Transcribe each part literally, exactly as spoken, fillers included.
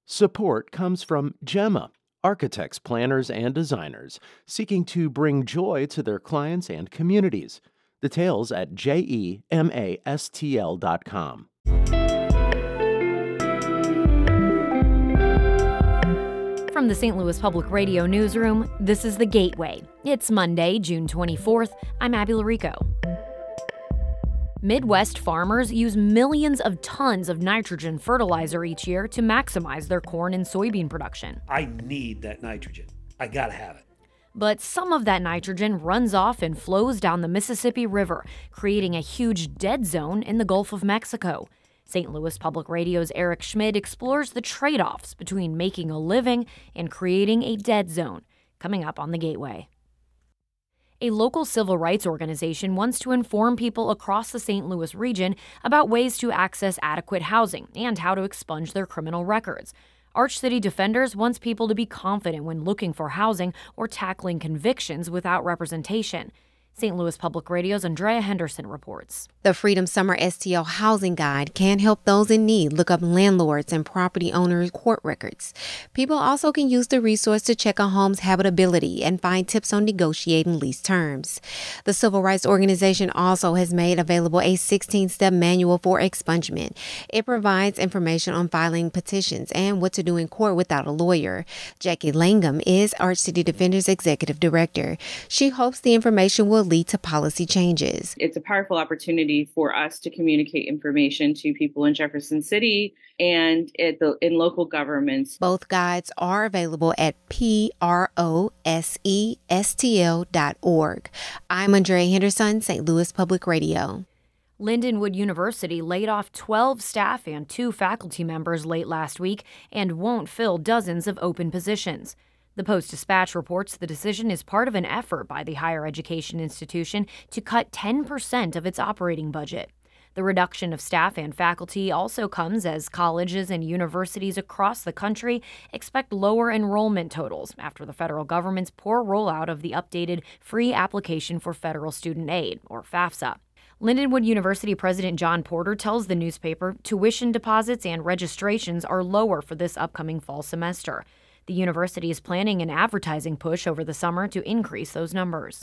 Support comes from Gemma, architects, planners, and designers seeking to bring joy to their clients and communities. Details at gemastl dot com. From the Saint Louis Public Radio newsroom, this is The Gateway. It's Monday, June twenty-fourth. I'm Abby Larico. Midwest farmers use millions of tons of nitrogen fertilizer each year to maximize their corn and soybean production. I need that nitrogen. I gotta have it. But some of that nitrogen runs off and flows down the Mississippi River, creating a huge dead zone in the Gulf of Mexico. Saint Louis Public Radio's Eric Schmid explores the trade-offs between making a living and creating a dead zone, coming up on The Gateway. A local civil rights organization wants to inform people across the Saint Louis region about ways to access adequate housing and how to expunge their criminal records. Arch City Defenders wants people to be confident when looking for housing or tackling convictions without representation. Saint Louis Public Radio's Andrea Henderson reports. The Freedom Summer S T L Housing Guide can help those in need look up landlords and property owners' court records. People also can use the resource to check a home's habitability and find tips on negotiating lease terms. The Civil Rights Organization also has made available a sixteen-step manual for expungement. It provides information on filing petitions and what to do in court without a lawyer. Jackie Langham is Arch City Defenders Executive Director. She hopes the information will lead to policy changes. It's a powerful opportunity for us to communicate information to people in Jefferson City and at the, in local governments. Both guides are available at prosestl dot org. I'm Andrea Henderson, Saint Louis Public Radio. Lindenwood University laid off twelve staff and two faculty members late last week and won't fill dozens of open positions. The Post-Dispatch reports the decision is part of an effort by the higher education institution to cut ten percent of its operating budget. The reduction of staff and faculty also comes as colleges and universities across the country expect lower enrollment totals after the federal government's poor rollout of the updated Free Application for Federal Student Aid, or FAFSA. Lindenwood University President John Porter tells the newspaper tuition deposits and registrations are lower for this upcoming fall semester. The university is planning an advertising push over the summer to increase those numbers.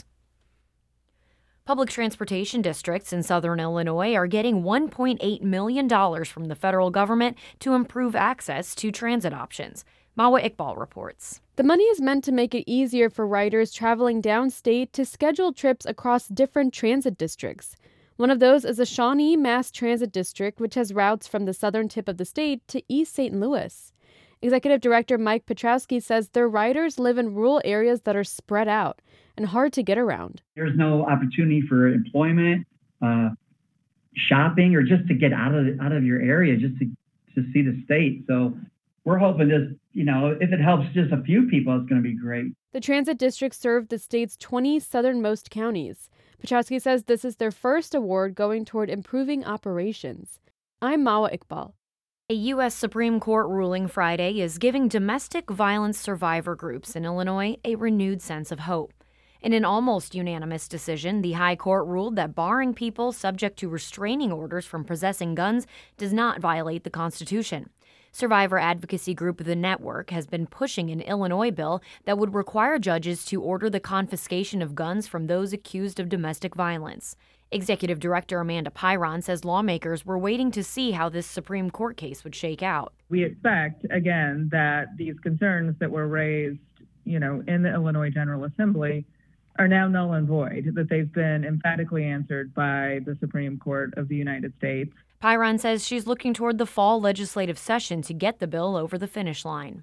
Public transportation districts in southern Illinois are getting one point eight million dollars from the federal government to improve access to transit options. Mawa Iqbal reports. The money is meant to make it easier for riders traveling downstate to schedule trips across different transit districts. One of those is the Shawnee Mass Transit District, which has routes from the southern tip of the state to East Saint Louis. Executive Director Mike Petrowski says their riders live in rural areas that are spread out and hard to get around. There's no opportunity for employment, uh, shopping, or just to get out of out of your area, just to, to see the state. So we're hoping this, you know, if it helps just a few people, it's going to be great. The transit district served the state's twenty southernmost counties. Petrowski says this is their first award going toward improving operations. I'm Mawa Iqbal. A U S Supreme Court ruling Friday is giving domestic violence survivor groups in Illinois a renewed sense of hope. In an almost unanimous decision, the High Court ruled that barring people subject to restraining orders from possessing guns does not violate the Constitution. Survivor advocacy group The Network has been pushing an Illinois bill that would require judges to order the confiscation of guns from those accused of domestic violence. Executive Director Amanda Pyron says lawmakers were waiting to see how this Supreme Court case would shake out. We expect, again, that these concerns that were raised, you know, in the Illinois General Assembly are now null and void, that they've been emphatically answered by the Supreme Court of the United States. Pyron says she's looking toward the fall legislative session to get the bill over the finish line.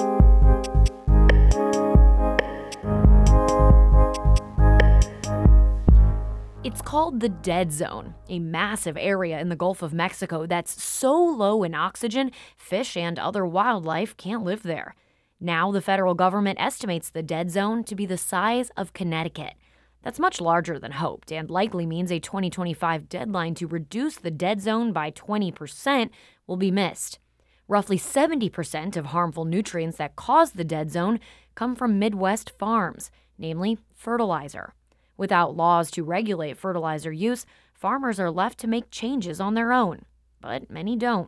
It's called the Dead Zone, a massive area in the Gulf of Mexico that's so low in oxygen, fish and other wildlife can't live there. Now the federal government estimates the dead zone to be the size of Connecticut. That's much larger than hoped and likely means a twenty twenty-five deadline to reduce the dead zone by twenty percent will be missed. Roughly seventy percent of harmful nutrients that cause the dead zone come from Midwest farms, namely fertilizer. Without laws to regulate fertilizer use, farmers are left to make changes on their own. But many don't.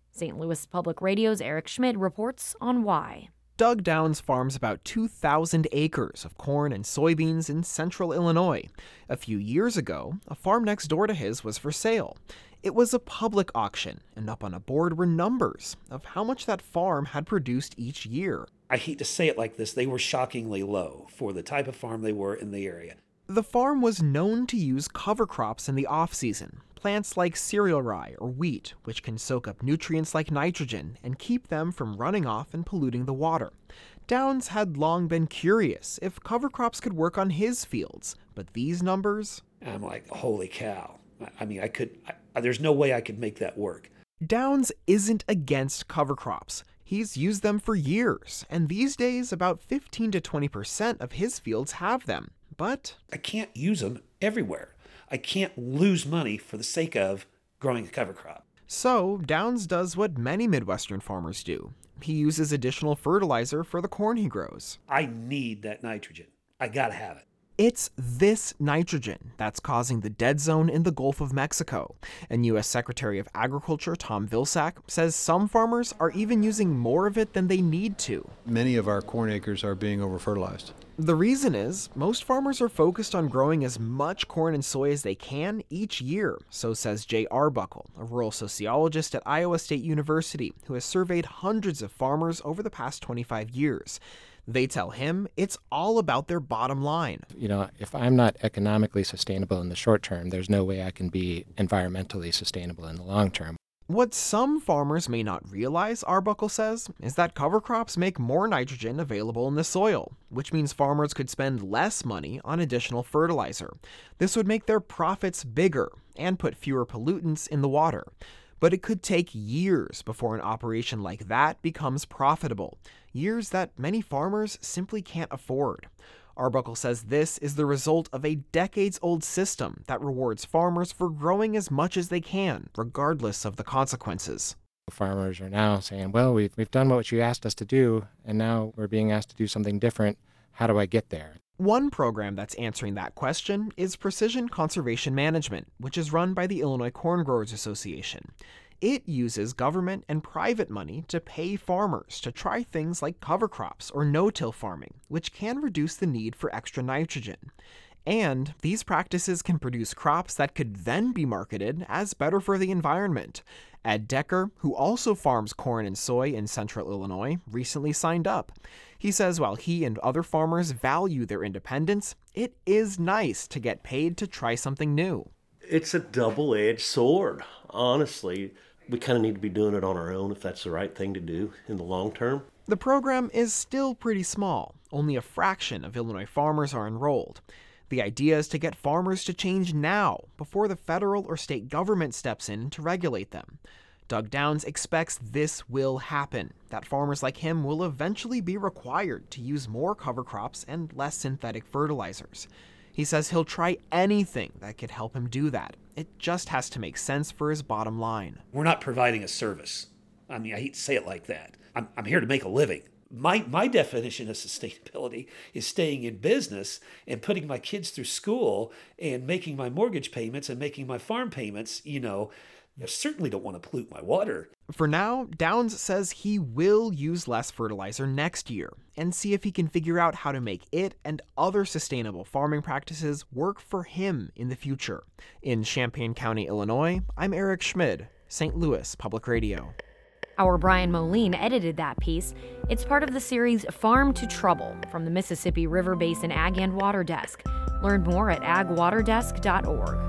Saint Louis Public Radio's Eric Schmidt reports on why. Doug Downs farms about two thousand acres of corn and soybeans in central Illinois. A few years ago, a farm next door to his was for sale. It was a public auction, and up on a board were numbers of how much that farm had produced each year. I hate to say it like this, they were shockingly low for the type of farm they were in the area. The farm was known to use cover crops in the off-season, plants like cereal rye or wheat, which can soak up nutrients like nitrogen and keep them from running off and polluting the water. Downs had long been curious if cover crops could work on his fields, but these numbers... I'm like, holy cow. I mean, I could, I, there's no way I could make that work. Downs isn't against cover crops. He's used them for years, and these days about fifteen to twenty percent of his fields have them. But I can't use them everywhere. I can't lose money for the sake of growing a cover crop. So Downs does what many Midwestern farmers do. He uses additional fertilizer for the corn he grows. I need that nitrogen. I gotta have it. It's this nitrogen that's causing the dead zone in the Gulf of Mexico. And U S Secretary of Agriculture Tom Vilsack says some farmers are even using more of it than they need to. Many of our corn acres are being over-fertilized. The reason is most farmers are focused on growing as much corn and soy as they can each year, so says Jay Arbuckle, a rural sociologist at Iowa State University who has surveyed hundreds of farmers over the past twenty-five years. They tell him it's all about their bottom line. You know, if I'm not economically sustainable in the short term, there's no way I can be environmentally sustainable in the long term. What some farmers may not realize, Arbuckle says, is that cover crops make more nitrogen available in the soil, which means farmers could spend less money on additional fertilizer. This would make their profits bigger and put fewer pollutants in the water. But it could take years before an operation like that becomes profitable, years that many farmers simply can't afford. Arbuckle says this is the result of a decades-old system that rewards farmers for growing as much as they can, regardless of the consequences. Farmers are now saying, well, we've, we've done what you asked us to do, and now we're being asked to do something different. How do I get there? One program that's answering that question is Precision Conservation Management, which is run by the Illinois Corn Growers Association. It uses government and private money to pay farmers to try things like cover crops or no-till farming, which can reduce the need for extra nitrogen. And these practices can produce crops that could then be marketed as better for the environment. Ed Decker, who also farms corn and soy in central Illinois, recently signed up. He says while he and other farmers value their independence, it is nice to get paid to try something new. It's a double-edged sword, honestly. We kind of need to be doing it on our own if that's the right thing to do in the long term. The program is still pretty small. Only a fraction of Illinois farmers are enrolled. The idea is to get farmers to change now, before the federal or state government steps in to regulate them. Doug Downs expects this will happen, that farmers like him will eventually be required to use more cover crops and less synthetic fertilizers. He says he'll try anything that could help him do that. It just has to make sense for his bottom line. We're not providing a service. I mean, I hate to say it like that. I'm, I'm here to make a living. My my definition of sustainability is staying in business and putting my kids through school and making my mortgage payments and making my farm payments. You know, I certainly don't want to pollute my water. For now, Downs says he will use less fertilizer next year and see if he can figure out how to make it and other sustainable farming practices work for him in the future. In Champaign County, Illinois, I'm Eric Schmid, Saint Louis Public Radio. Our Brian Moline edited that piece. It's part of the series Farm to Trouble from the Mississippi River Basin Ag and Water Desk. Learn more at ag water desk dot org.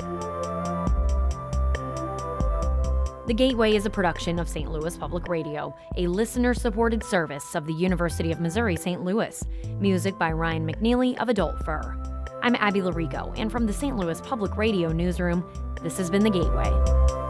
The Gateway is a production of Saint Louis Public Radio, a listener-supported service of the University of Missouri Saint Louis. Music by Ryan McNeely of Adult Fur. I'm Abby Larico, and from the Saint Louis Public Radio newsroom, this has been The Gateway.